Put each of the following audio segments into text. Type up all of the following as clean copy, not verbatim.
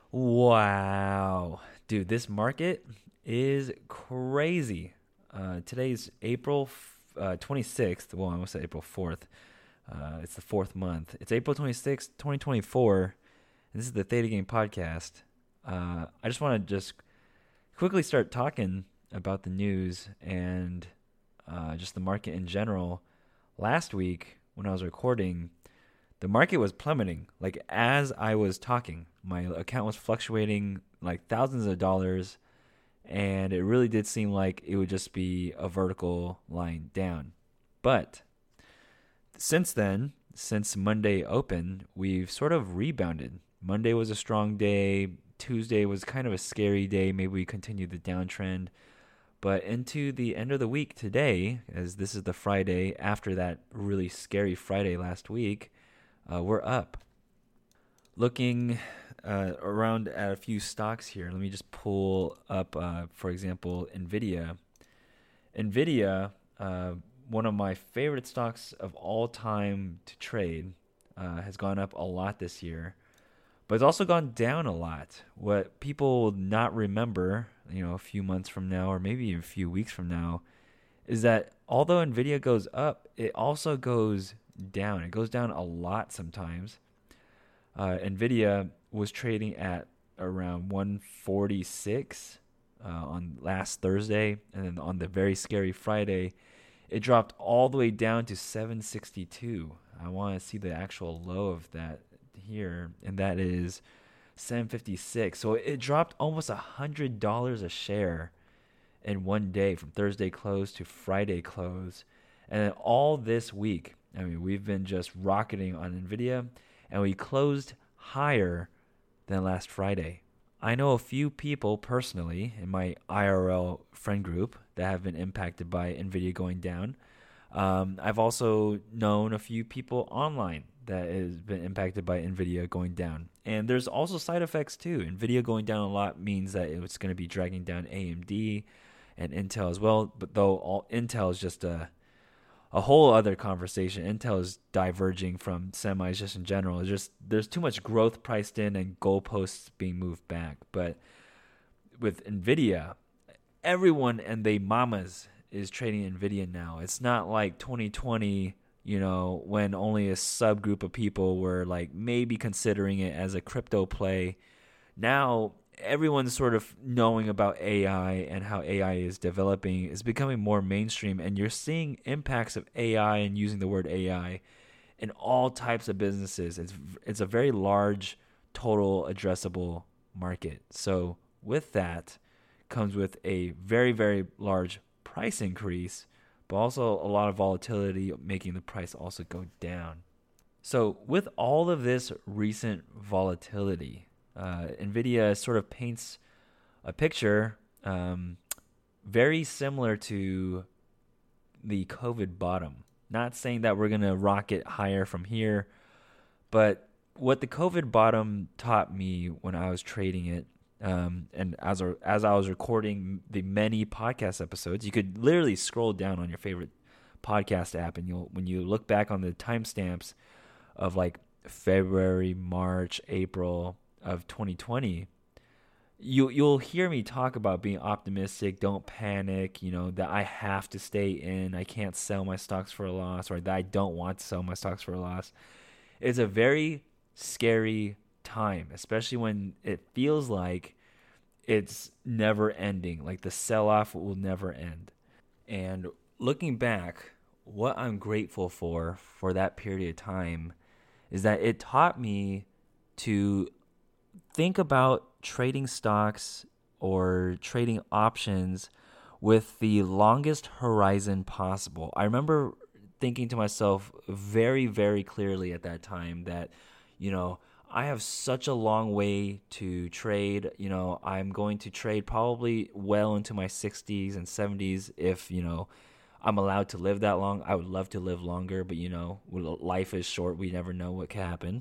Wow. Dude, this market is crazy. Today's April 26th. Well, I almost said April 4th. It's the fourth month. It's April 26th, 2024. And this is the Theta Game podcast. I just want to just quickly start talking about the news and just the market in general. Last week, when I was recording, the market was plummeting. Like as I was talking, my account was fluctuating like thousands of dollars, and it really did seem like it would just be a vertical line down. But since then, since Monday opened, we've sort of rebounded. Monday was a strong day. Tuesday was kind of a scary day. Maybe we continued the downtrend. But into the end of the week today, as this is the Friday after that really scary Friday last week, we're up. Looking around at a few stocks here, let me just pull up, for example, NVIDIA. NVIDIA, one of my favorite stocks of all time to trade, has gone up a lot this year, but it's also gone down a lot. What people will not remember, a few months from now or maybe a few weeks from now, is that although NVIDIA goes up, it also goes down. It goes down a lot sometimes. NVIDIA was trading at around 146 on last Thursday, and then on the very scary Friday, it dropped all the way down to 762. I want to see the actual low of that here, and that is 756. So it dropped almost $100 a share in one day from Thursday close to Friday close. And then all this week, we've been just rocketing on NVIDIA, and we closed higher than last Friday. I know a few people personally in my IRL friend group that have been impacted by NVIDIA going down. I've also known a few people online that has been impacted by NVIDIA going down. And there's also side effects too. NVIDIA going down a lot means that it's going to be dragging down AMD and Intel as well. But though Intel is just a whole other conversation. Intel is diverging from semis just in general. It's just there's too much growth priced in and goalposts being moved back. But with NVIDIA, everyone and they mamas is trading NVIDIA now. It's not like 2020, when only a subgroup of people were like maybe considering it as a crypto play. Now everyone's sort of knowing about AI and how AI is developing is becoming more mainstream, and you're seeing impacts of AI and using the word AI in all types of businesses. It's a very large total addressable market. So with that comes with a very, very large price increase, but also a lot of volatility making the price also go down. So with all of this recent volatility, NVIDIA sort of paints a picture very similar to the COVID bottom. Not saying that we're going to rocket higher from here, but what the COVID bottom taught me when I was trading it, and as I was recording the many podcast episodes, you could literally scroll down on your favorite podcast app, and when you look back on the timestamps of like February, March, April of 2020, you'll hear me talk about being optimistic, don't panic, that I have to stay in, I can't sell my stocks for a loss, or that I don't want to sell my stocks for a loss. It's a very scary time, especially when it feels like it's never ending, like the sell-off will never end. And looking back, what I'm grateful for that period of time is that it taught me to think about trading stocks or trading options with the longest horizon possible. I remember thinking to myself very, very clearly at that time that, I have such a long way to trade. I'm going to trade probably well into my 60s and 70s if, I'm allowed to live that long. I would love to live longer, but, life is short. We never know what can happen.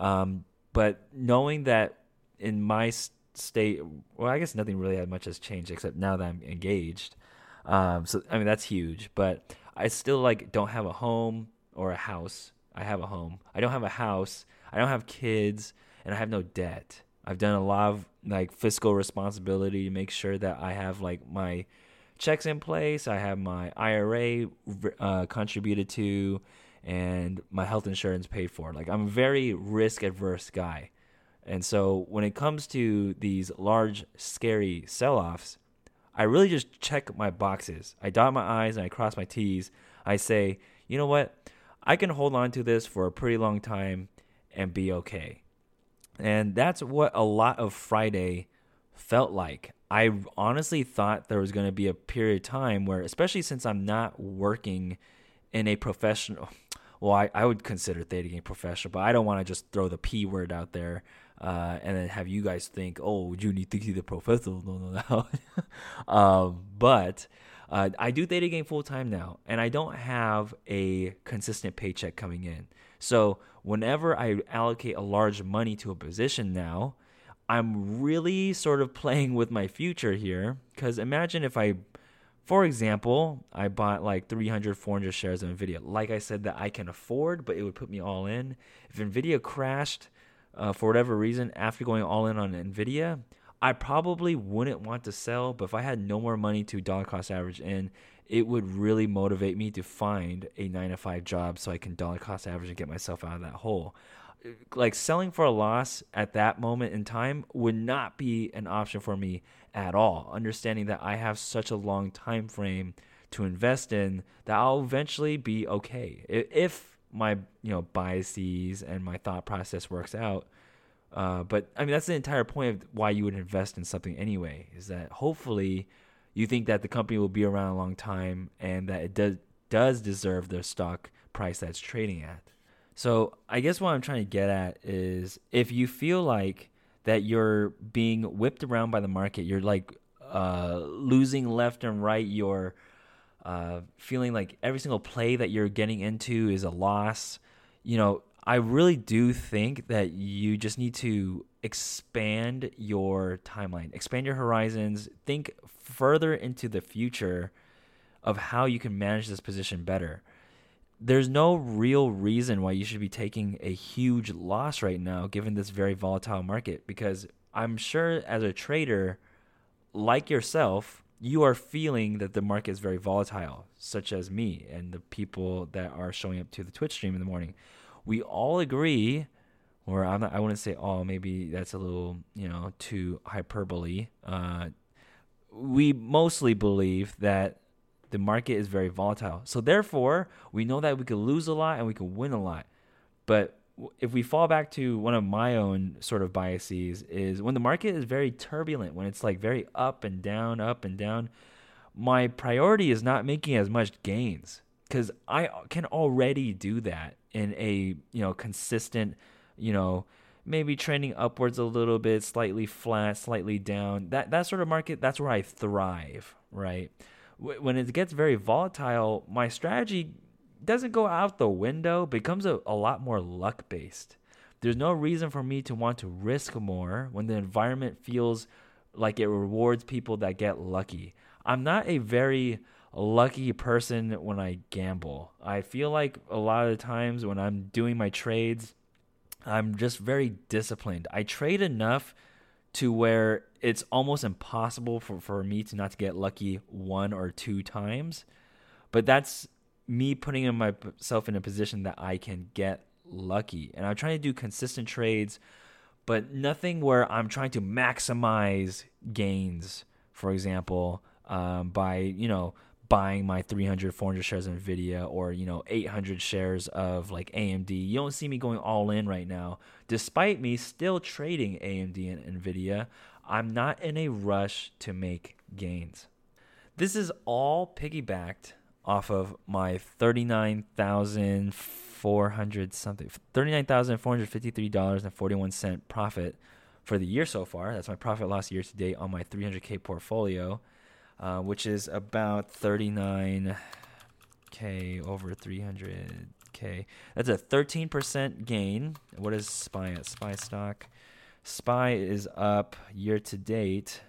But knowing that in my state, well, I guess nothing really that much has changed except now that I'm engaged. That's huge. But I still don't have a home or a house. I have a home. I don't have a house. I don't have kids, and I have no debt. I've done a lot of like fiscal responsibility to make sure that I have like my checks in place. I have my IRA contributed to, and my health insurance paid for. Like I'm a very risk adverse guy. And so when it comes to these large, scary sell-offs, I really just check my boxes. I dot my I's and I cross my T's. I say, you know what? I can hold on to this for a pretty long time and be okay. And that's what a lot of Friday felt like. I honestly thought there was going to be a period of time where, especially since I'm not working in a professional, well, I would consider Theta Gang professional, but I don't want to just throw the P word out there and then have you guys think, oh, you need to see the professional. No. But I do Theta Gang full time now, and I don't have a consistent paycheck coming in. So whenever I allocate a large money to a position now, I'm really sort of playing with my future here, because imagine if for example, I bought like 300, 400 shares of NVIDIA. Like I said, that I can afford, but it would put me all in. If NVIDIA crashed for whatever reason after going all in on NVIDIA, I probably wouldn't want to sell, but if I had no more money to dollar cost average in, it would really motivate me to find a 9-to-5 job so I can dollar cost average and get myself out of that hole. Like selling for a loss at that moment in time would not be an option for me at all, understanding that I have such a long time frame to invest in that I'll eventually be okay if my biases and my thought process works out. But I mean, that's the entire point of why you would invest in something anyway, is that hopefully you think that the company will be around a long time and that it does deserve the stock price that's trading at. So I guess what I'm trying to get at is, if you feel like that you're being whipped around by the market, you're like losing left and right, you're feeling like every single play that you're getting into is a loss, I really do think that you just need to expand your timeline, expand your horizons, think further into the future of how you can manage this position better. There's no real reason why you should be taking a huge loss right now, given this very volatile market, because I'm sure as a trader like yourself, you are feeling that the market is very volatile, such as me and the people that are showing up to the Twitch stream in the morning. We all agree, or I wouldn't say all, maybe that's a little, too hyperbole. We mostly believe that the market is very volatile. So therefore, we know that we could lose a lot and we could win a lot. But if we fall back to one of my own sort of biases, is when the market is very turbulent, when it's like very up and down, my priority is not making as much gains, because I can already do that in a consistent, maybe trending upwards a little bit, slightly flat, slightly down. That sort of market, that's where I thrive, right? When it gets very volatile, my strategy doesn't go out the window, becomes a lot more luck-based. There's no reason for me to want to risk more when the environment feels like it rewards people that get lucky. I'm not a very lucky person when I gamble. I feel like a lot of the times when I'm doing my trades, I'm just very disciplined. I trade enough to where it's almost impossible for me to not to get lucky one or two times. But that's me putting myself in a position that I can get lucky. And I'm trying to do consistent trades, but nothing where I'm trying to maximize gains, for example, by, buying my 300, 400 shares of NVIDIA, or, 800 shares of like AMD. You don't see me going all in right now. Despite me still trading AMD and NVIDIA, I'm not in a rush to make gains. This is all piggybacked off of my $39,453.41 profit for the year so far. That's my profit loss year to date on my 300K portfolio. Which is about 39K over 300K. That's a 13% gain. What is SPY at? SPY stock. SPY is up year to date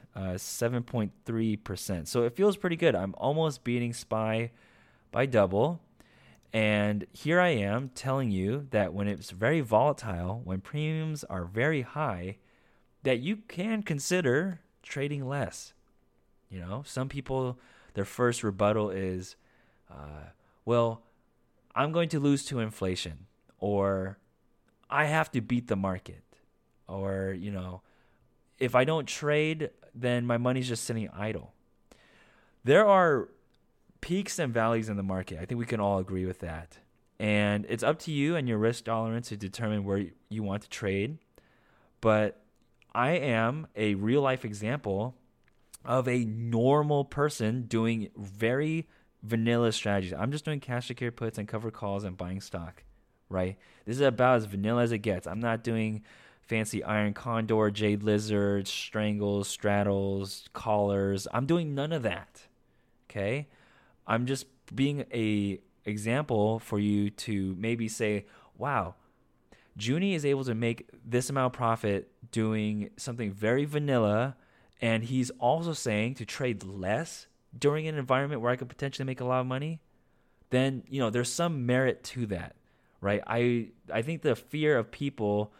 7.3%. So it feels pretty good. I'm almost beating SPY by double. And here I am telling you that when it's very volatile, when premiums are very high, that you can consider trading less. Some people, their first rebuttal is, well, I'm going to lose to inflation, or I have to beat the market, or, if I don't trade, then my money's just sitting idle. There are peaks and valleys in the market. I think we can all agree with that. And it's up to you and your risk tolerance to determine where you want to trade. But I am a real life example of a normal person doing very vanilla strategies. I'm just doing cash secured puts and covered calls and buying stock, right? This is about as vanilla as it gets. I'm not doing fancy iron condor, jade lizard, strangles, straddles, collars. I'm doing none of that. Okay? I'm just being a example for you to maybe say, wow, Junie is able to make this amount of profit doing something very vanilla, and he's also saying to trade less during an environment where I could potentially make a lot of money. Then, there's some merit to that, right? I think the fear of people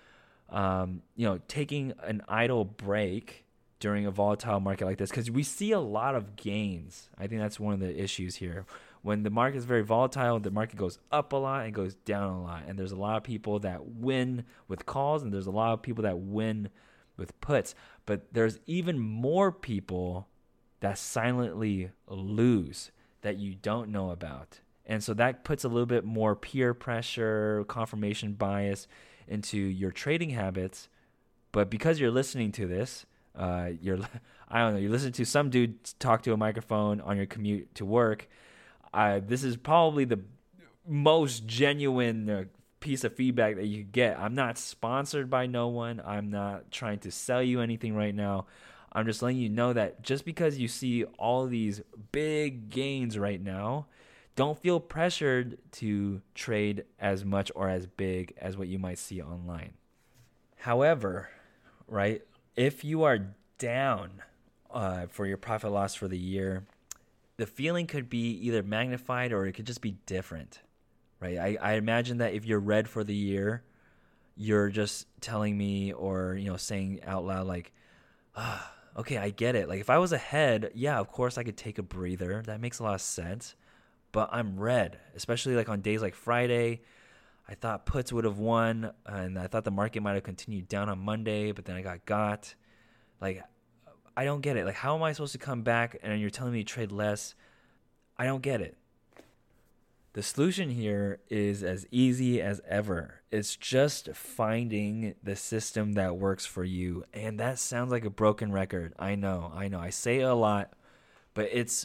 taking an idle break during a volatile market like this, because we see a lot of gains. I think that's one of the issues here. When the market is very volatile, the market goes up a lot and goes down a lot. And there's a lot of people that win with calls, and there's a lot of people that win with puts. But there's even more people that silently lose that you don't know about. And so that puts a little bit more peer pressure, confirmation bias into your trading habits. But because you're listening to this, you're listening to some dude talk to a microphone on your commute to work. This is probably the most genuine piece of feedback that you get. I'm not sponsored by no one. I'm not trying to sell you anything right now. I'm just letting you know that just because you see all these big gains right now, don't feel pressured to trade as much or as big as what you might see online. However, right, if you are down for your profit loss for the year, the feeling could be either magnified or it could just be different, right? I imagine that if you're red for the year, you're just telling me or, saying out loud like, okay, I get it. Like if I was ahead, yeah, of course I could take a breather. That makes a lot of sense. But I'm red, especially like on days like Friday. I thought puts would have won, and I thought the market might have continued down on Monday, but then I got. Like, I don't get it. Like, how am I supposed to come back and you're telling me to trade less? I don't get it. The solution here is as easy as ever. It's just finding the system that works for you. And that sounds like a broken record. I know. I say it a lot, but it's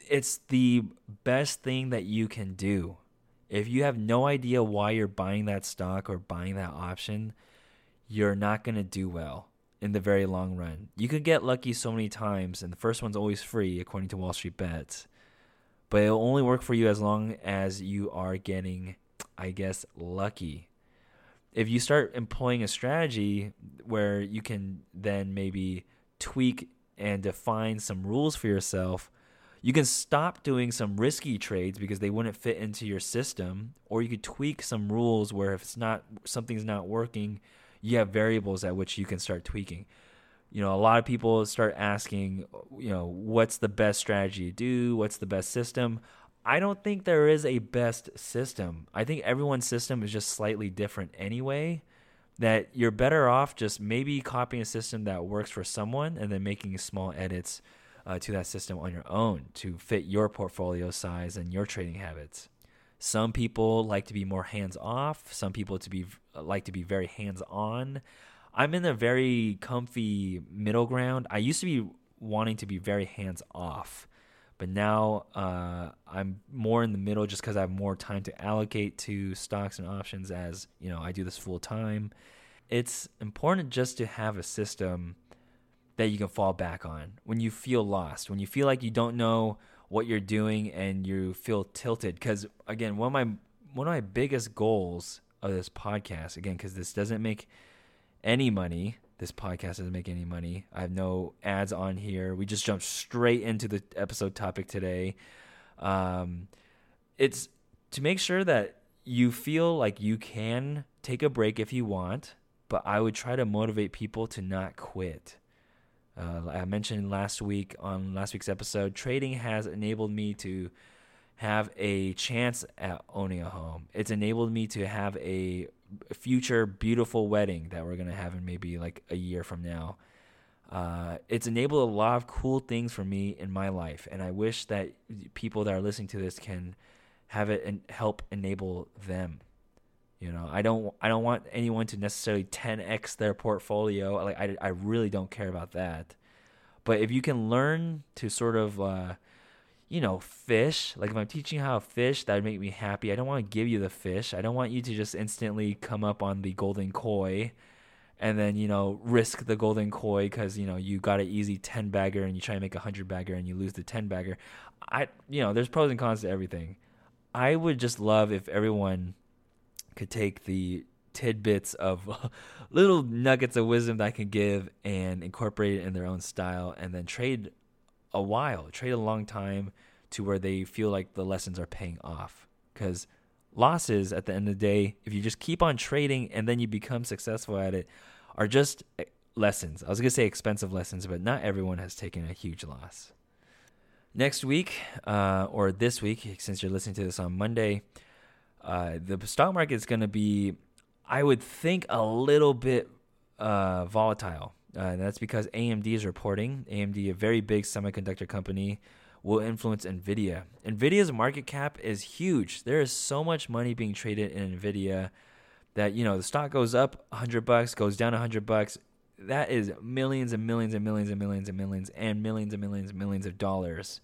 the best thing that you can do. If you have no idea why you're buying that stock or buying that option, you're not going to do well in the very long run. You could get lucky so many times, and the first one's always free, according to Wall Street Bets. But it'll only work for you as long as you are getting, I guess, lucky. If you start employing a strategy where you can then maybe tweak and define some rules for yourself, you can stop doing some risky trades because they wouldn't fit into your system, or you could tweak some rules where if something's not working, you have variables at which you can start tweaking. A lot of people start asking, what's the best strategy to do? What's the best system? I don't think there is a best system. I think everyone's system is just slightly different anyway, that you're better off just maybe copying a system that works for someone and then making small edits to that system on your own to fit your portfolio size and your trading habits. Some people like to be more hands-off. Some people like to be very hands-on. I'm in a very comfy middle ground. I used to be wanting to be very hands-off, but now I'm more in the middle just because I have more time to allocate to stocks and options as, I do this full-time. It's important just to have a system that you can fall back on when you feel lost, when you feel like you don't know what you're doing and you feel tilted. Because again, one of my biggest goals of this podcast, again, because this doesn't make any money, this podcast doesn't make any money. I have no ads on here. We just jumped straight into the episode topic today. It's to make sure that you feel like you can take a break if you want, but I would try to motivate people to not quit. I mentioned last week's episode, trading has enabled me to have a chance at owning a home. It's enabled me to have a future beautiful wedding that we're going to have in maybe like a year from now. It's enabled a lot of cool things for me in my life, and I wish that people that are listening to this can have it and help enable them. I don't want anyone to necessarily 10x their portfolio. Like I really don't care about that. But if you can learn to sort of fish, like if I'm teaching you how to fish, that would make me happy. I don't want to give you the fish. I don't want you to just instantly come up on the golden koi and then, risk the golden koi because, you got an easy 10 bagger and you try to make a 100 bagger and you lose the 10 bagger. There's pros and cons to everything. I would just love if everyone could take the tidbits of little nuggets of wisdom that I can give and incorporate it in their own style and then trade a long time to where they feel like the lessons are paying off. Because losses at the end of the day, if you just keep on trading and then you become successful at it, are just lessons. I was going to say expensive lessons, but not everyone has taken a huge loss. Next week, or this week, since you're listening to this on Monday, the stock market is going to be, I would think, a little bit volatile. That's because AMD is reporting. AMD, a very big semiconductor company, will influence NVIDIA. NVIDIA's market cap is huge. There is so much money being traded in NVIDIA that, the stock goes up $100, goes down $100. That is millions and millions and millions and millions and millions and millions and millions and millions of dollars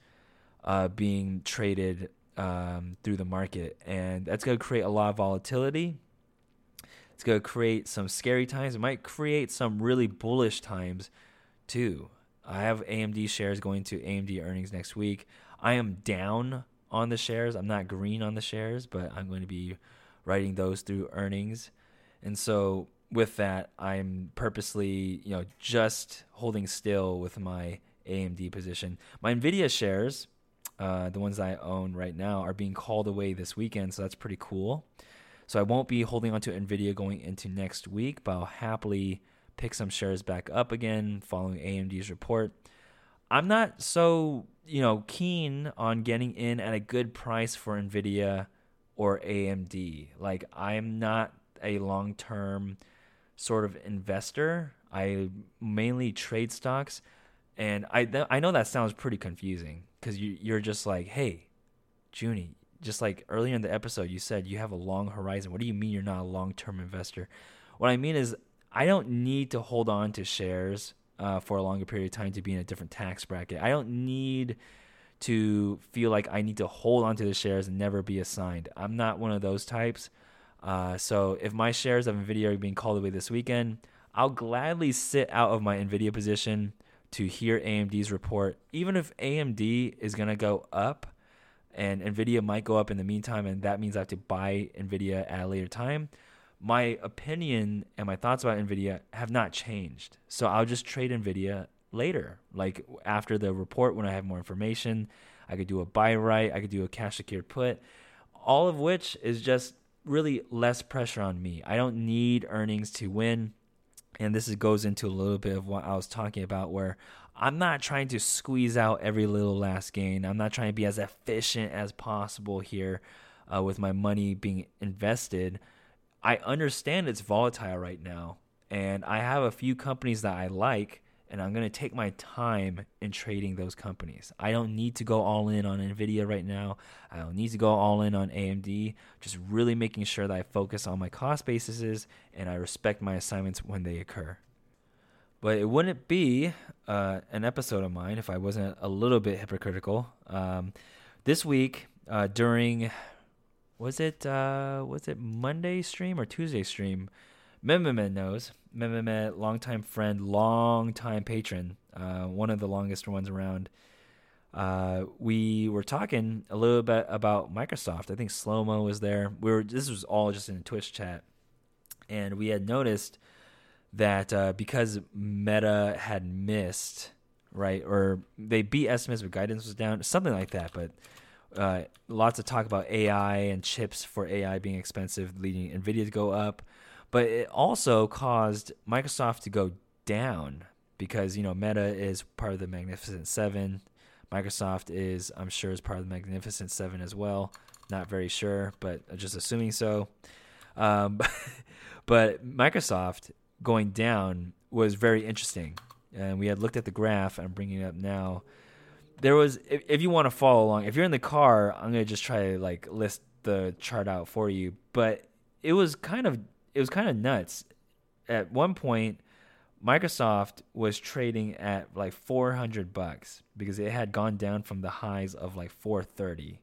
being traded through the market. And that's going to create a lot of volatility. It's going to create some scary times. It might create some really bullish times too. I have AMD shares going to AMD earnings next week. I am down on the shares. I'm not green on the shares, but I'm going to be writing those through earnings. And so with that, I'm purposely, just holding still with my AMD position. My NVIDIA shares, the ones that I own right now, are being called away this weekend, so that's pretty cool. So I won't be holding on to NVIDIA going into next week, but I'll happily pick some shares back up again following AMD's report. I'm not so, keen on getting in at a good price for NVIDIA or AMD. Like, I'm not a long-term sort of investor. I mainly trade stocks, and I know that sounds pretty confusing because you're just like, hey, Junie, just like earlier in the episode, you said you have a long horizon. What do you mean you're not a long-term investor? What I mean is I don't need to hold on to shares for a longer period of time to be in a different tax bracket. I don't need to feel like I need to hold on to the shares and never be assigned. I'm not one of those types. So if my shares of NVIDIA are being called away this weekend, I'll gladly sit out of my NVIDIA position to hear AMD's report. Even if AMD is going to go up and NVIDIA might go up in the meantime, and that means I have to buy NVIDIA at a later time, my opinion and my thoughts about NVIDIA have not changed. So I'll just trade NVIDIA later, like after the report when I have more information. I could do a buy right, I could do a cash secured put, all of which is just really less pressure on me. I don't need earnings to win. And this goes into a little bit of what I was talking about, where I'm not trying to squeeze out every little last gain. I'm not trying to be as efficient as possible here with my money being invested. I understand it's volatile right now, and I have a few companies that I like, and I'm going to take my time in trading those companies. I don't need to go all in on NVIDIA right now. I don't need to go all in on AMD. Just really making sure that I focus on my cost bases and I respect my assignments when they occur. But it wouldn't be an episode of mine if I wasn't a little bit hypocritical. This week, during, was it Monday stream or Tuesday stream? Mehmet knows. Mehmet, longtime friend, longtime patron, one of the longest ones around. We were talking a little bit about Microsoft. I think Slow-Mo was there. This was all just in a Twitch chat, and we had noticed that because Meta had missed, right, or they beat estimates but guidance was down, something like that. But lots of talk about AI and chips for AI being expensive, leading NVIDIA to go up. But it also caused Microsoft to go down because, Meta is part of the Magnificent Seven. Microsoft is, I'm sure, is part of the Magnificent Seven as well. Not very sure, but just assuming so. But Microsoft going down was very interesting. And we had looked at the graph. I'm bringing it up now. There was, if you want to follow along, if you're in the car, I'm going to just try to list the chart out for you. But it was kind of nuts. At one point, Microsoft was trading at $400 because it had gone down from the highs of $430.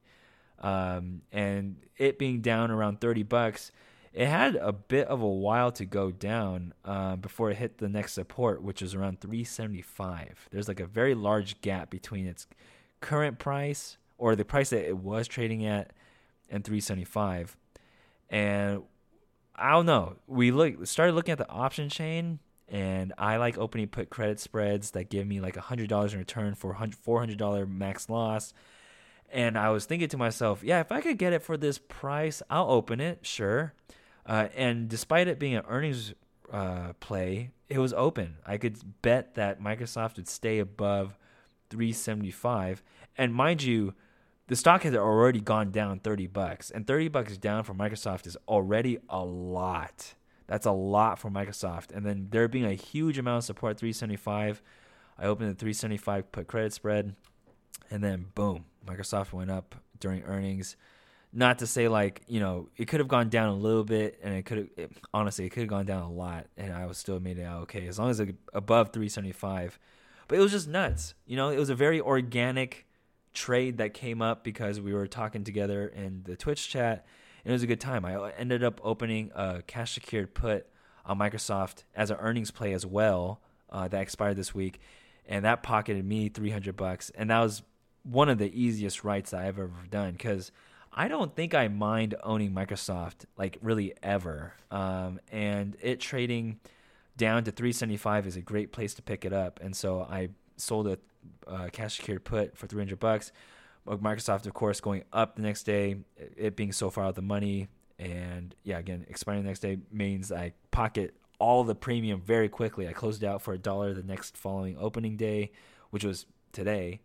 And it being down around $30, it had a bit of a while to go down before it hit the next support, which was around $375. There's a very large gap between its current price, or the price that it was trading at, and $375. And I don't know. We started looking at the option chain, and I like opening put credit spreads that give me $100 in return for $400 max loss. And I was thinking to myself, yeah, if I could get it for this price, I'll open it, sure. And despite it being an earnings play, it was open. I could bet that Microsoft would stay above $375. And mind you, the stock had already gone down $30, and $30 down for Microsoft is already a lot. That's a lot for Microsoft. And then there being a huge amount of support at $375, I opened the $375 put credit spread, and then boom, Microsoft went up during earnings. Not to say it could have gone down a little bit, and it could have gone down a lot, and I was still made it out okay as long as it's above $375. But it was just nuts. It was a very organic trade that came up because we were talking together in the Twitch chat, and it was a good time. I ended up opening a cash secured put on Microsoft as an earnings play as well that expired this week, and that pocketed me $300, and that was one of the easiest writes I've ever done because I don't think I mind owning Microsoft really ever, and it trading down to $375 is a great place to pick it up, and so I sold a cash secured put for $300. Microsoft, of course, going up the next day, it being so far out the money, and again, expiring the next day means I pocket all the premium very quickly. I closed out for $1 the next following opening day, which was today,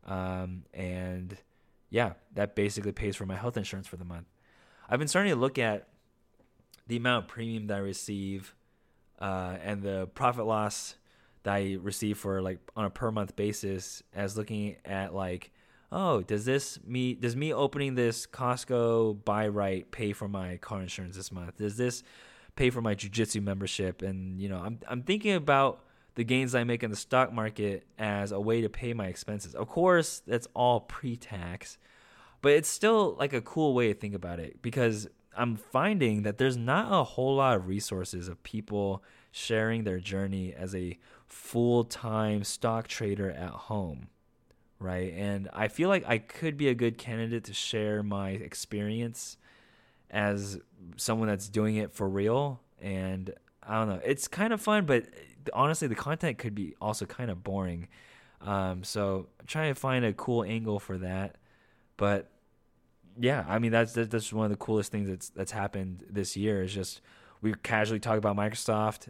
and that basically pays for my health insurance for the month. I've been starting to look at the amount of premium that I receive and the profit loss that I receive for on a per month basis, as looking at does me opening this Costco buy right pay for my car insurance this month? Does this pay for my jiu-jitsu membership? And I'm thinking about the gains I make in the stock market as a way to pay my expenses. Of course, that's all pre-tax, but it's still a cool way to think about it because I'm finding that there's not a whole lot of resources of people sharing their journey as a full-time stock trader at home, right? And I feel like I could be a good candidate to share my experience as someone that's doing it for real. And I don't know, it's kind of fun, but honestly, the content could be also kind of boring. So I'm trying to find a cool angle for that. But yeah, I mean, that's one of the coolest things that's happened this year is just we casually talk about Microsoft.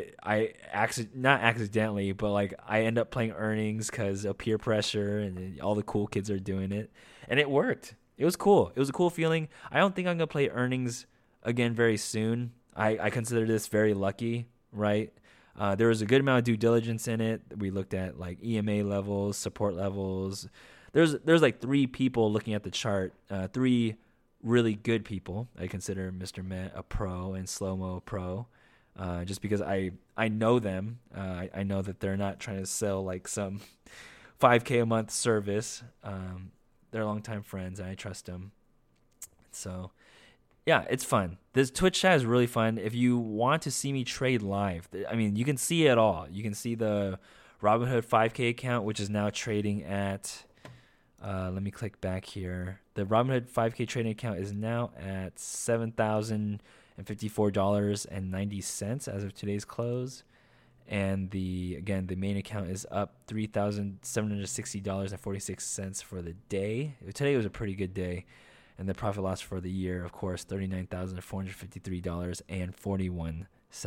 Not accidentally, but I end up playing earnings because of peer pressure and all the cool kids are doing it. And it worked. It was cool. It was a cool feeling. I don't think I'm going to play earnings again very soon. I consider this very lucky, right? There was a good amount of due diligence in it. We looked at EMA levels, support levels. There's 3 people looking at the chart, 3 really good people. I consider Mr. Met a pro and Slow-Mo a pro, just because I know them. I know that they're not trying to sell some $5K a month service. They're longtime friends, and I trust them. So, yeah, it's fun. This Twitch chat is really fun. If you want to see me trade live, I mean, you can see it all. You can see the Robinhood 5K account, which is now trading at... let me click back here. The Robinhood 5K trading account is now at $7,054.90 as of today's close. And the main account is up $3,760.46 for the day. Today was a pretty good day. And the profit loss for the year, of course, $39,453.41.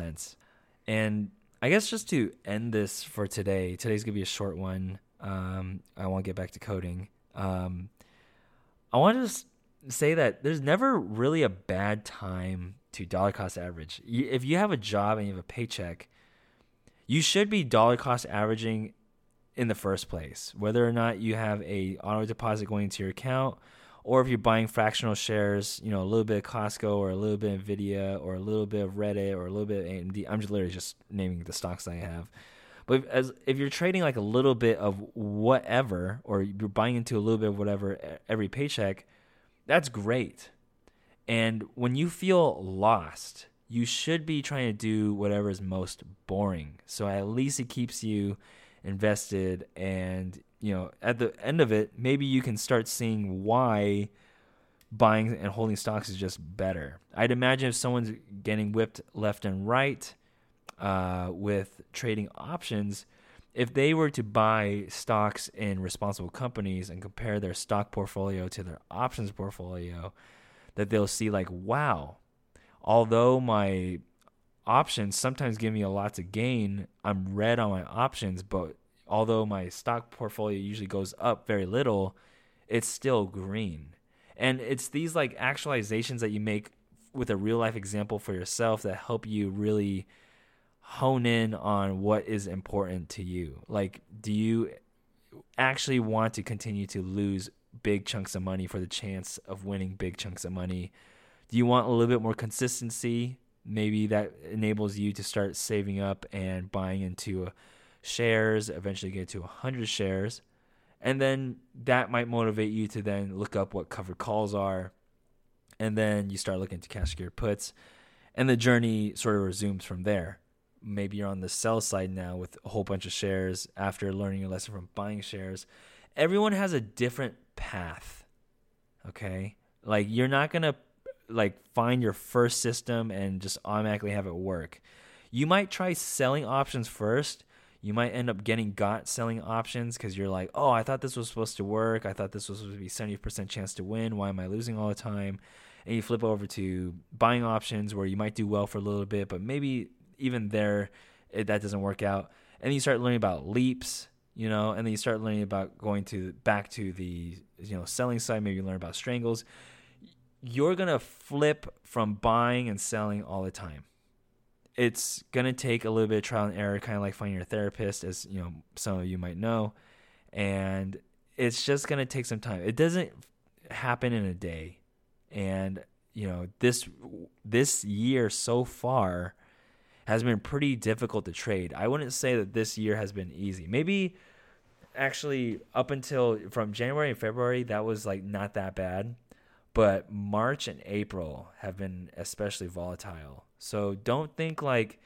And I guess just to end this for today, today's going to be a short one. I won't get back to coding. I want to just say that there's never really a bad time to dollar cost average. If you have a job and you have a paycheck, you should be dollar cost averaging in the first place, whether or not you have a auto deposit going into your account, or if you're buying fractional shares, a little bit of Costco or a little bit of Nvidia or a little bit of Reddit or a little bit of AMD. I'm just literally just naming the stocks that I have. But if you're trading like a little bit of whatever, or you're buying into a little bit of whatever every paycheck, that's great. And when you feel lost, you should be trying to do whatever is most boring. So at least it keeps you invested, and at the end of it, maybe you can start seeing why buying and holding stocks is just better. I'd imagine if someone's getting whipped left and right with trading options, if they were to buy stocks in responsible companies and compare their stock portfolio to their options portfolio, that they'll see like, wow, although my options sometimes give me a lot to gain, I'm red on my options, but although my stock portfolio usually goes up very little, it's still green. And it's these like actualizations that you make with a real life example for yourself that help you really hone in on what is important to you. Like, do you actually want to continue to lose big chunks of money for the chance of winning big chunks of money? Do you want a little bit more consistency? Maybe that enables you to start saving up and buying into shares, eventually get to 100 shares. And then that might motivate you to then look up what covered calls are. And then you start looking to cash secured puts. And the journey sort of resumes from there. Maybe you're on the sell side now with a whole bunch of shares after learning your lesson from buying shares. Everyone has a different path. Okay? Like, you're not going to find your first system and just automatically have it work. You might try selling options first. You might end up getting got selling options because you're like, oh, I thought this was supposed to work. I thought this was supposed to be 70% chance to win. Why am I losing all the time? And you flip over to buying options where you might do well for a little bit, but maybe even there, that doesn't work out. And then you start learning about leaps, and then you start learning about going back to the selling side. Maybe you learn about strangles. You're going to flip from buying and selling all the time. It's going to take a little bit of trial and error, kind of like finding your therapist, as some of you might know. And it's just going to take some time. It doesn't happen in a day. And, this year so far has been pretty difficult to trade. I wouldn't say that this year has been easy. Maybe actually up until from January and February, that was like not that bad. But March and April have been especially volatile. So don't think like,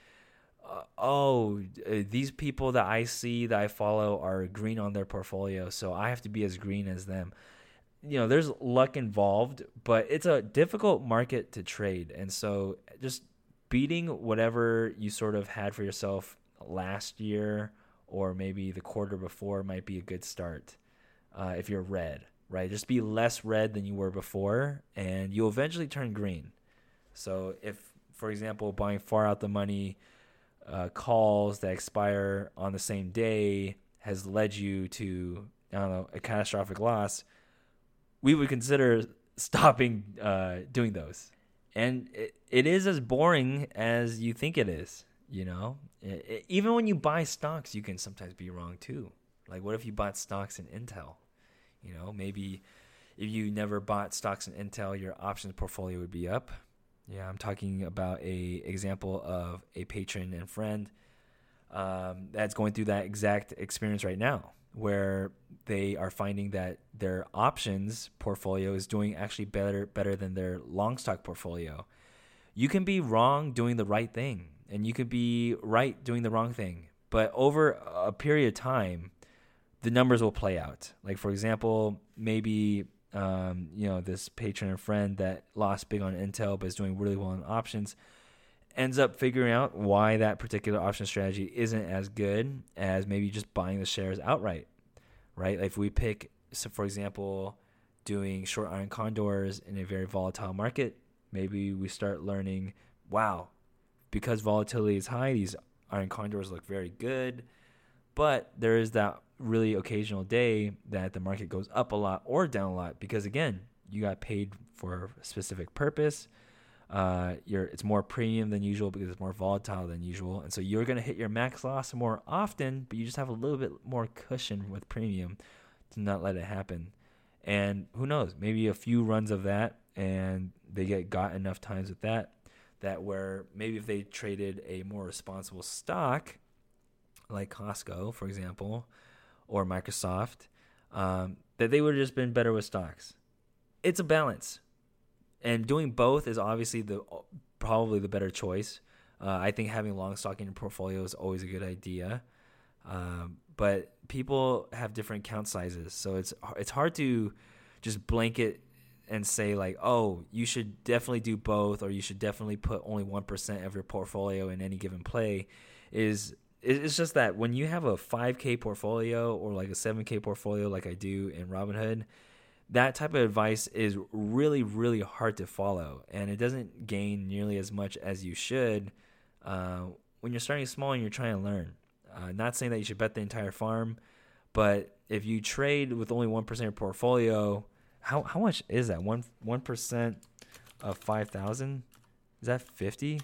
these people that I see, that I follow are green on their portfolio, so I have to be as green as them. There's luck involved, but it's a difficult market to trade. And so just beating whatever you sort of had for yourself last year or maybe the quarter before might be a good start if you're red. Right, just be less red than you were before, and you'll eventually turn green. So if, for example, buying far out the money calls that expire on the same day has led you to, a catastrophic loss, we would consider stopping doing those. And it is as boring as you think it is, Even when you buy stocks, you can sometimes be wrong too. Like, what if you bought stocks in Intel? Maybe if you never bought stocks in Intel, your options portfolio would be up. Yeah, I'm talking about a example of a patron and friend that's going through that exact experience right now, where they are finding that their options portfolio is doing actually better than their long stock portfolio. You can be wrong doing the right thing, and you could be right doing the wrong thing. But over a period of time, the numbers will play out. Like, for example, maybe, this patron and friend that lost big on Intel but is doing really well in options ends up figuring out why that particular option strategy isn't as good as maybe just buying the shares outright, right? Like if we pick, so for example, doing short iron condors in a very volatile market. Maybe we start learning, wow, because volatility is high, these iron condors look very good. But there is that really occasional day that the market goes up a lot or down a lot because, again, you got paid for a specific purpose. It's more premium than usual because it's more volatile than usual. And so you're going to hit your max loss more often, but you just have a little bit more cushion with premium to not let it happen. And who knows, maybe a few runs of that and they get got enough times with that where maybe if they traded a more responsible stock like Costco, for example, or Microsoft, that they would have just been better with stocks. It's a balance. And doing both is obviously probably the better choice. I think having long stock in your portfolio is always a good idea. But people have different count sizes. So it's hard to just blanket and say like, oh, you should definitely do both, or you should definitely put only 1% of your portfolio in any given play. It's just that when you have a 5K portfolio or like a 7K portfolio like I do in Robinhood, that type of advice is really, really hard to follow. And it doesn't gain nearly as much as you should when you're starting small and you're trying to learn. Not saying that you should bet the entire farm, but if you trade with only 1% of your portfolio, how much is that? 1% of 5,000? Is that 50?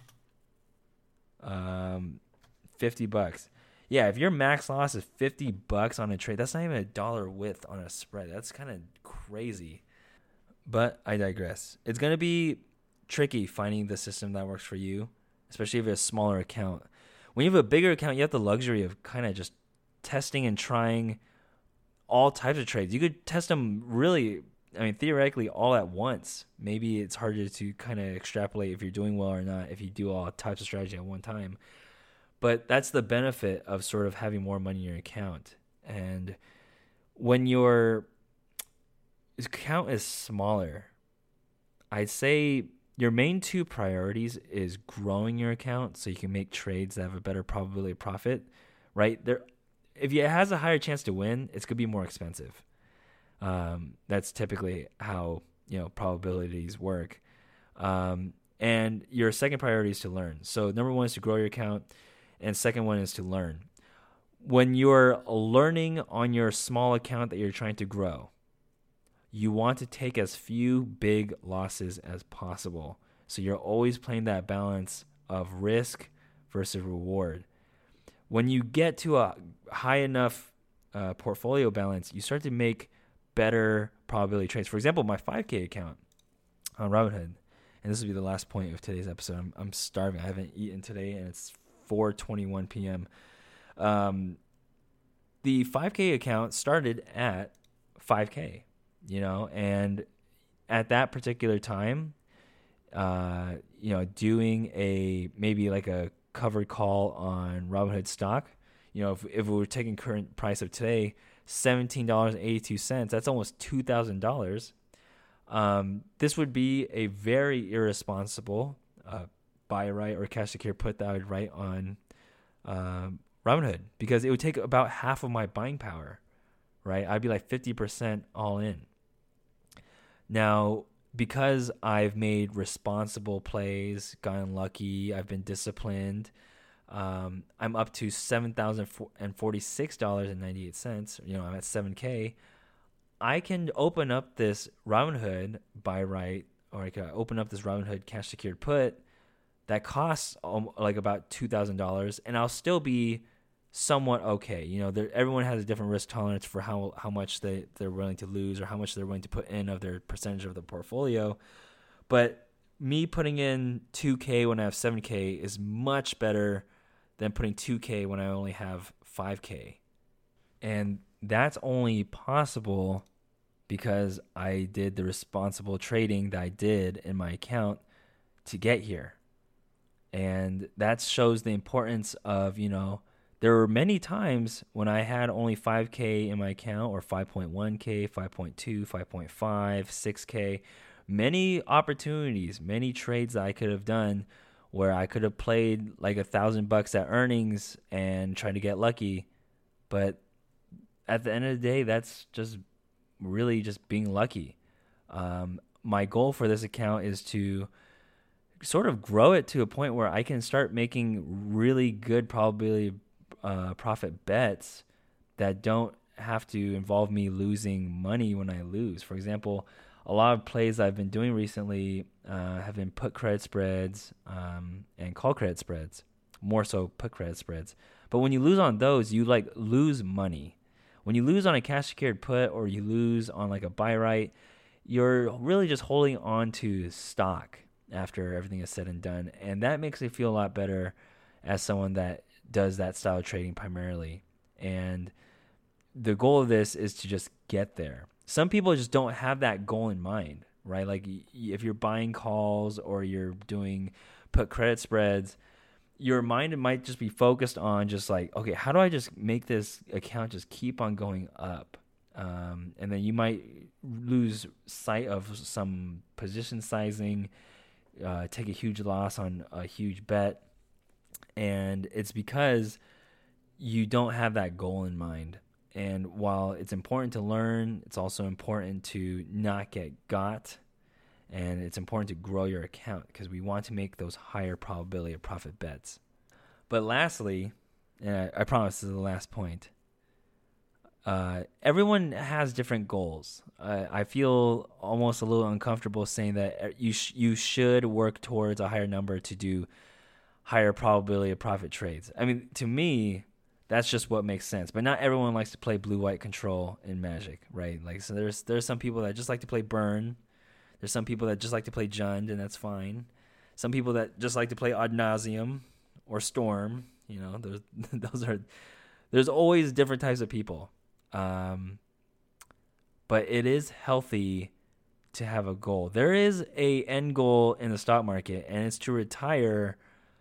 $50. Yeah, if your max loss is $50 on a trade, that's not even a dollar width on a spread. That's kind of crazy. But I digress. It's going to be tricky finding the system that works for you, especially if you have a smaller account. When you have a bigger account, you have the luxury of kind of just testing and trying all types of trades. You could test them really, theoretically all at once. Maybe it's harder to kind of extrapolate if you're doing well or not if you do all types of strategy at one time. But that's the benefit of sort of having more money in your account. And when your account is smaller, I'd say your main two priorities is growing your account so you can make trades that have a better probability of profit, right? If it has a higher chance to win, it's going to be more expensive. That's typically how, probabilities work. And your second priority is to learn. So number one is to grow your account. And second one is to learn. When you're learning on your small account that you're trying to grow, you want to take as few big losses as possible. So you're always playing that balance of risk versus reward. When you get to a high enough portfolio balance, you start to make better probability trades. For example, my 5K account on Robinhood, and this will be the last point of today's episode. I'm starving. I haven't eaten today, and it's 4:21 p.m. The 5K account started at 5K, and at that particular time, doing maybe like a covered call on Robinhood stock, if we were taking current price of today, $17.82, that's almost $2,000. This would be a very irresponsible buy right or cash secure put that I would write on Robinhood, because it would take about half of my buying power, right? I'd be like 50% all in. Now, because I've made responsible plays, gotten lucky, I've been disciplined, I'm up to $7,046.98. I'm at 7K. I can open up this Robinhood buy right, or I can open up this Robinhood cash secured put that costs like about $2,000, and I'll still be somewhat okay. Everyone has a different risk tolerance for how much they're willing to lose or how much they're willing to put in of their percentage of the portfolio. But me putting in 2K when I have 7K is much better than putting 2K when I only have 5K. And that's only possible because I did the responsible trading that I did in my account to get here. And that shows the importance of, there were many times when I had only 5K in my account, or 5.1K, 5.2, 5.5, 6K. Many opportunities, many trades that I could have done where I could have played like $1,000 at earnings and tried to get lucky. But at the end of the day, that's just really just being lucky. My goal for this account is to sort of grow it to a point where I can start making really good probability profit bets that don't have to involve me losing money when I lose. For example, a lot of plays I've been doing recently have been put credit spreads and call credit spreads, more so put credit spreads. But when you lose on those, you like lose money. When you lose on a cash secured put or you lose on like a buy right, you're really just holding on to stock after everything is said and done. And that makes me feel a lot better as someone that does that style of trading primarily. And the goal of this is to just get there. Some people just don't have that goal in mind, right? Like if you're buying calls or you're doing put credit spreads, your mind might just be focused on just like, okay, how do I just make this account just keep on going up? And then you might lose sight of some position sizing, take a huge loss on a huge bet. And it's because you don't have that goal in mind. And while it's important to learn, it's also important to not get got. And it's important to grow your account because we want to make those higher probability of profit bets. But lastly, and I promise this is the last point, everyone has different goals. I feel almost a little uncomfortable saying that you should work towards a higher number to do higher probability of profit trades. I mean, to me, that's just what makes sense. But not everyone likes to play blue-white control in Magic, right? Like, so there's some people that just like to play burn. There's some people that just like to play Jund, and that's fine. Some people that just like to play Ad Nauseam or Storm. You know, there's always different types of people. But it is healthy to have a goal. There is a end goal in the stock market, and it's to retire,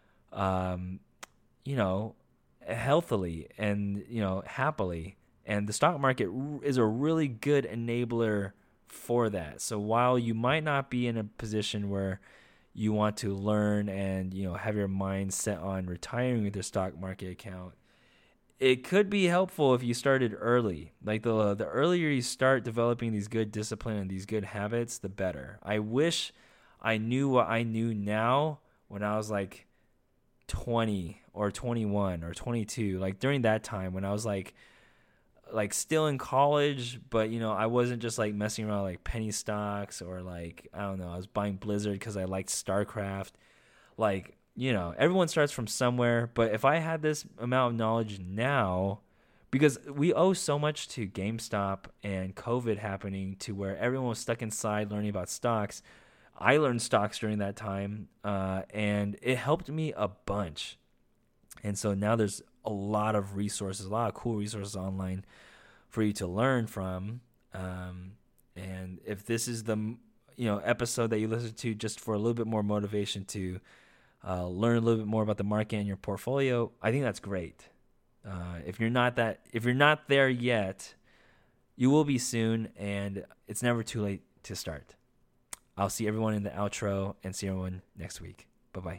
healthily and, happily. And the stock market is a really good enabler for that. So while you might not be in a position where you want to learn and, have your mind set on retiring with your stock market account, it could be helpful if you started early. Like the earlier you start developing these good discipline and these good habits, the better. I wish I knew what I knew now when I was like 20 or 21 or 22, like during that time when I was like still in college, but I wasn't just like messing around like penny stocks or like, I don't know, I was buying Blizzard because I liked StarCraft. Like, everyone starts from somewhere, but if I had this amount of knowledge now, because we owe so much to GameStop and COVID happening to where everyone was stuck inside learning about stocks. I learned stocks during that time, and it helped me a bunch. And so now there's a lot of resources, a lot of cool resources online for you to learn from. And if this is the episode that you listen to just for a little bit more motivation to learn a little bit more about the market and your portfolio, I think that's great. If you're not there yet, you will be soon, and it's never too late to start. I'll see everyone in the outro and see everyone next week. Bye-bye.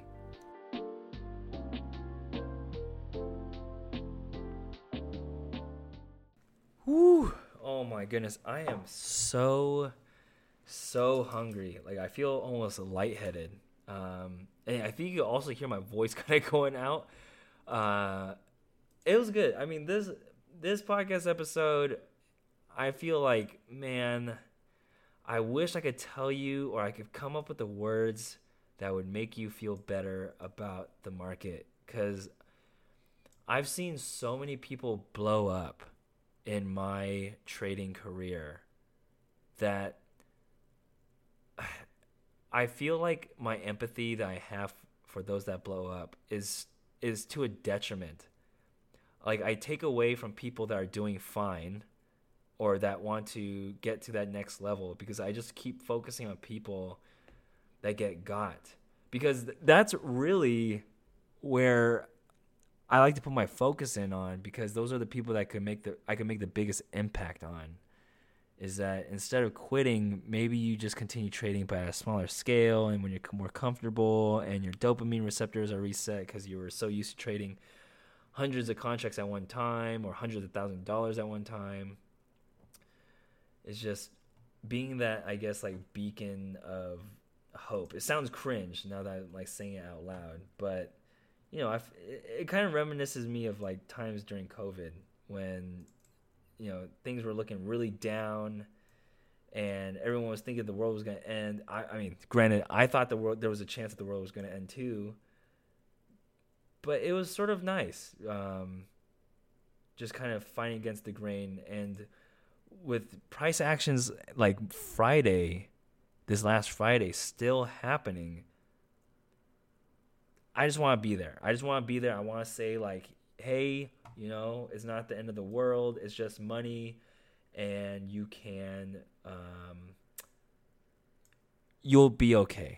Whew. Oh my goodness. I am so hungry. Like, I feel almost lightheaded. And I think you can also hear my voice kind of going out. It was good. I mean, this podcast episode, I feel like, man, I wish I could tell you, or I could come up with the words that would make you feel better about the market, because I've seen so many people blow up in my trading career that I feel like my empathy that I have for those that blow up is to a detriment. Like, I take away from people that are doing fine or that want to get to that next level, because I just keep focusing on people that get got. Because that's really where I like to put my focus in on, because those are the people that I can make the biggest impact on. Is that instead of quitting, maybe you just continue trading but at a smaller scale, and when you're more comfortable and your dopamine receptors are reset because you were so used to trading hundreds of contracts at one time or hundreds of $1,000s at one time. It's just being that, I guess, like beacon of hope. It sounds cringe now that I'm like saying it out loud, but it kind of reminisces me of like times during COVID when things were looking really down and everyone was thinking the world was going to end. I mean, granted, I thought there was a chance that the world was going to end too, but it was sort of nice, just kind of fighting against the grain. And with price actions like this last Friday, still happening, I just want to be there. I want to say like, hey, it's not the end of the world. It's just money, and you'll be okay.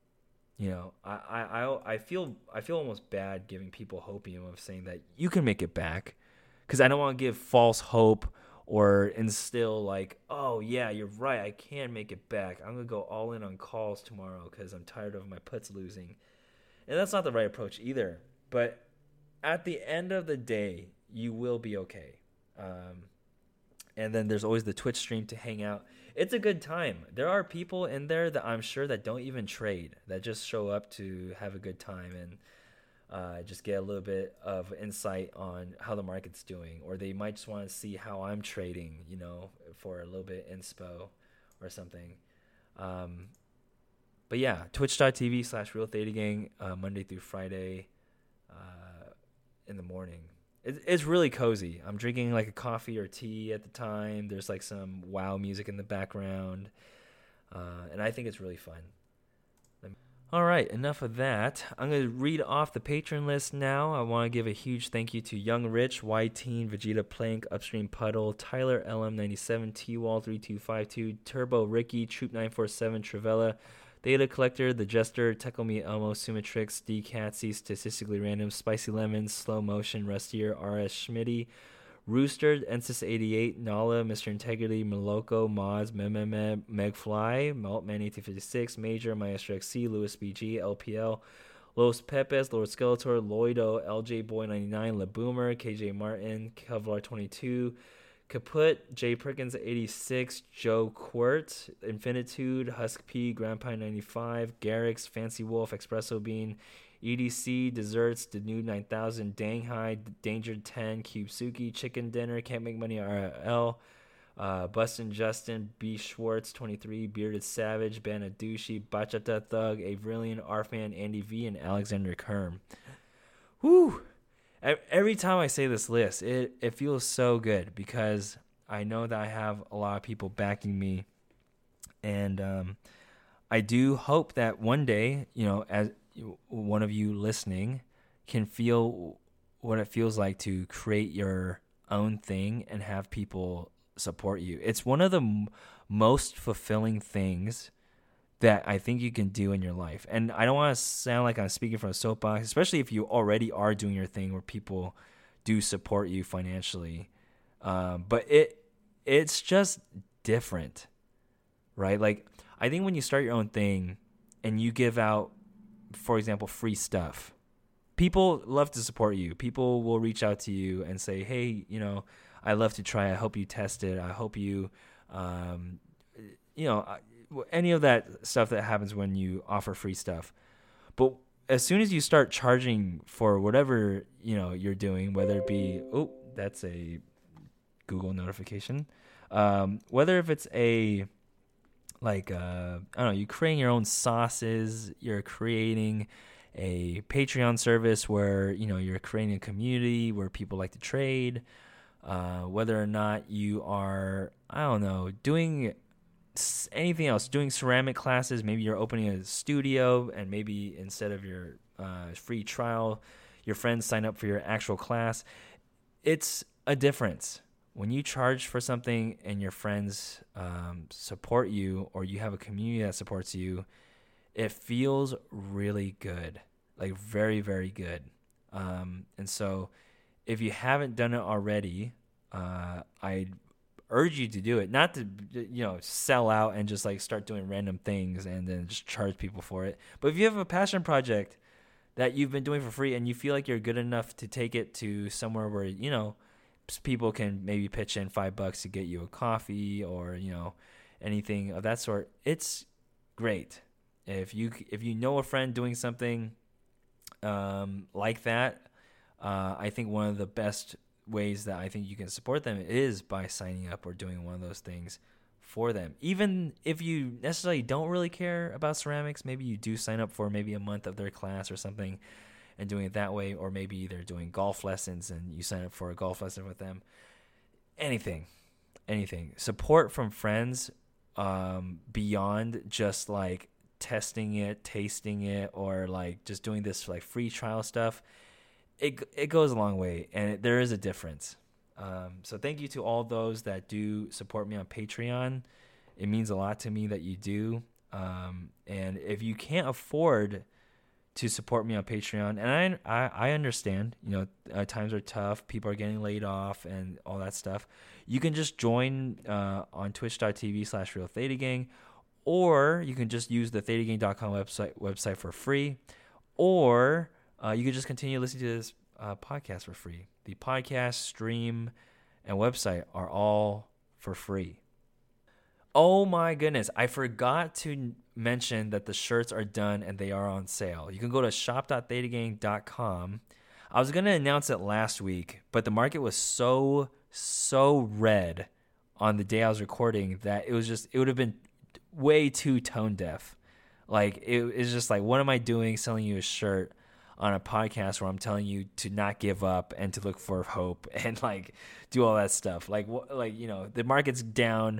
I feel almost bad giving people hopium of saying that you can make it back, because I don't want to give false hope or instill like, oh yeah, you're right, I can make it back. I'm gonna go all in on calls tomorrow because I'm tired of my puts losing, and that's not the right approach either. But at the end of the day, you will be okay. And then there's always the Twitch stream to hang out. It's a good time. There are people in there that I'm sure that don't even trade, that just show up to have a good time and just get a little bit of insight on how the market's doing. Or they might just want to see how I'm trading, for a little bit inspo or something. But yeah, twitch.tv/RealThetaGang, Monday through Friday in the morning. It's really cozy. I'm drinking like a coffee or tea at the time. There's like some WoW music in the background. And I think it's really fun. All right, enough of that. I'm going to read off the patron list now. I want to give a huge thank you to Young Rich, Y-Teen, Vegeta Plank, Upstream Puddle, Tyler LM97, T-Wall 3252, Turbo Ricky, Troop 947, Travella, Data Collector, The Jester, Techomi Elmo, Sumatrix, DCatsy, Statistically Random, Spicy Lemons, Slow Motion, Rustier, RS Schmitty, Rooster, Ensis88, Nala, Mr. Integrity, Moloko, Mods, Megfly, Maltman 1856, Major, Maestro XC, Lewis BG, LPL, Los Pepes, Lord Skeletor, Lloydo, LJ Boy 99, La Boomer, KJ Martin, Kevlar 22, Kaput, J Perkins 86, Joe Quirt, Infinitude, Husk P, Grandpa 95, Garrix, Fancy Wolf, Espresso Bean, EDC, Desserts, The New 9000, Danghai, Danger 10, Cubesuki, Chicken Dinner, Can't Make Money RL, Bustin' Justin, B Schwartz 23, Bearded Savage, Banadushi, Bachata Thug, Avrilian, Arfan, Andy V, and Alexander Kerm. Whew! Every time I say this list, it feels so good because I know that I have a lot of people backing me, and I do hope that one day, as one of you listening can feel what it feels like to create your own thing and have people support you. It's one of the most fulfilling things that I think you can do in your life. And I don't want to sound like I'm speaking from a soapbox, especially if you already are doing your thing where people do support you financially. But it's just different, right? Like, I think when you start your own thing and you give out, for example, free stuff, people love to support you. People will reach out to you and say, hey, I love to try. I hope you test it. I hope you, any of that stuff that happens when you offer free stuff. But as soon as you start charging for whatever, you're doing, whether it be, oh, that's a Google notification. Whether if it's a, like, I don't know, you're creating your own sauces, you're creating a Patreon service where, you're creating a community where people like to trade, whether or not you are, I don't know, doing anything else, doing ceramic classes, maybe you're opening a studio and maybe instead of your free trial, your friends sign up for your actual class. It's a difference. When you charge for something and your friends support you, or you have a community that supports you, it feels really good, like very, very good. And so if you haven't done it already, I'd urge you to do it. Not to, sell out and just like start doing random things and then just charge people for it. But if you have a passion project that you've been doing for free and you feel like you're good enough to take it to somewhere where, people can maybe pitch in $5 to get you a coffee, or, anything of that sort, it's great. If you know a friend doing something like that, I think one of the best ways that I think you can support them is by signing up or doing one of those things for them. Even if you necessarily don't really care about ceramics, maybe you do sign up for maybe a month of their class or something and doing it that way, or maybe they're doing golf lessons and you sign up for a golf lesson with them. Anything. Support from friends beyond just like testing it, tasting it, or like just doing this like free trial stuff. It goes a long way, and there is a difference. So thank you to all those that do support me on Patreon. It means a lot to me that you do. And if you can't afford to support me on Patreon, and I understand, times are tough, people are getting laid off and all that stuff. You can just join on twitch.tv/RealThetaGang, or you can just use the thetagang.com website for free, or you can just continue listening to this podcast for free. The podcast, stream, and website are all for free. Oh my goodness, I forgot to mention that the shirts are done and they are on sale. You can go to shop.thetagang.com. I was going to announce it last week, but the market was so red on the day I was recording that it would have been way too tone deaf. Like, it's just like, what am I doing selling you a shirt on a podcast where I'm telling you to not give up and to look for hope and like do all that stuff? The market's down.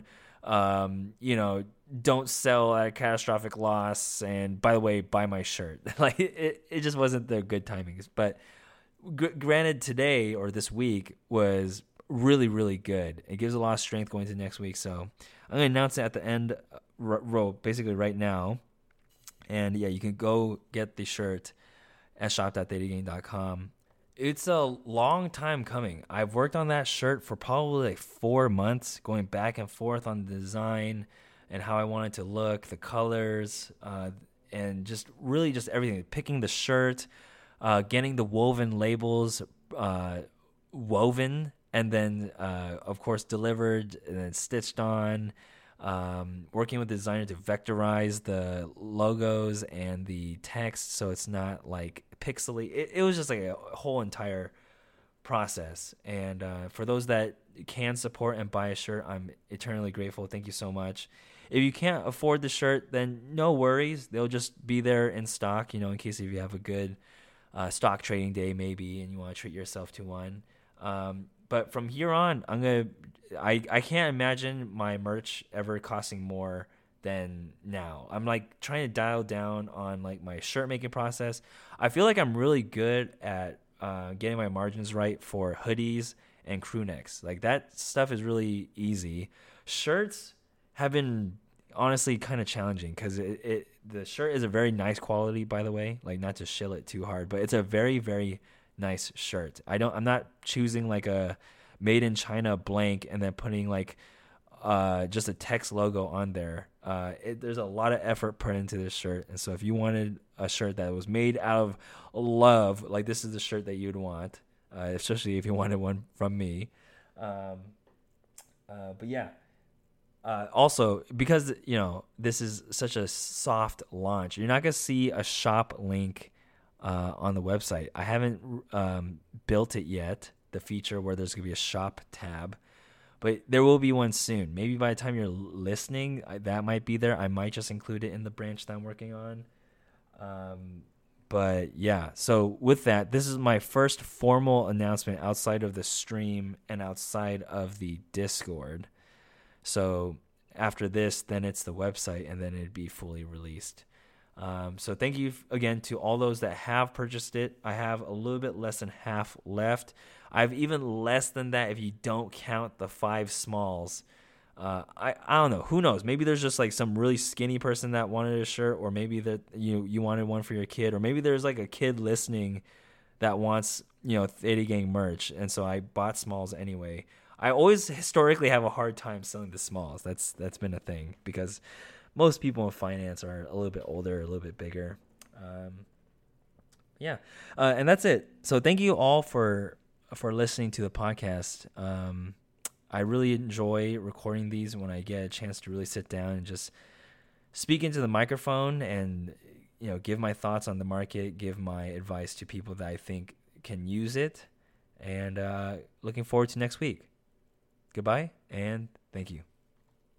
Don't sell at a catastrophic loss. And by the way, buy my shirt. Like it just wasn't the good timings. But granted, today or this week was really, really good. It gives a lot of strength going into next week. So I'm going to announce it at the end basically right now. And yeah, you can go get the shirt at shop.thetagang.com. It's a long time coming. I've worked on that shirt for probably like 4 months, going back and forth on the design and how I want it to look, the colors, and just really just everything. Picking the shirt, getting the woven labels woven, and then, of course, delivered and then stitched on. Working with the designer to vectorize the logos and the text so it's not like pixely. It was just like a whole entire process. And for those that can support and buy a shirt, I'm eternally grateful. Thank you so much. If you can't afford the shirt, then no worries. They'll just be there in stock, in case if you have a good stock trading day maybe and you want to treat yourself to one. But from here on, I can't imagine my merch ever costing more than now. I'm like trying to dial down on like my shirt making process. I feel like I'm really good at getting my margins right for hoodies and crew necks. Like that stuff is really easy. Shirts have been honestly kind of challenging because the shirt is a very nice quality, by the way. Like, not to shill it too hard, but it's a very, very nice shirt. I'm not choosing like a made in China blank and then putting like just a text logo on there. There's a lot of effort put into this shirt, and so if you wanted a shirt that was made out of love, like this is the shirt that you'd want, especially if you wanted one from me. But yeah. Also, because this is such a soft launch, you're not gonna see a shop link on the website. I haven't built it yet, the feature where there's gonna be a shop tab, but there will be one soon. Maybe by the time you're listening, that might be there. I might just include it in the branch that I'm working on. But yeah, so with that, this is my first formal announcement outside of the stream and outside of the Discord. So after this, then it's the website, and then it'd be fully released. So thank you again to all those that have purchased it. I have a little bit less than half left. I have even less than that if you don't count the 5 smalls. I don't know. Who knows? Maybe there's just like some really skinny person that wanted a shirt, or maybe that you wanted one for your kid, or maybe there's like a kid listening that wants Theta Gang merch, and so I bought smalls anyway. I always historically have a hard time selling the smalls. That's been a thing because most people in finance are a little bit older, a little bit bigger. And that's it. So thank you all for listening to the podcast. I really enjoy recording these when I get a chance to really sit down and just speak into the microphone and give my thoughts on the market, give my advice to people that I think can use it. And looking forward to next week. Goodbye and thank you.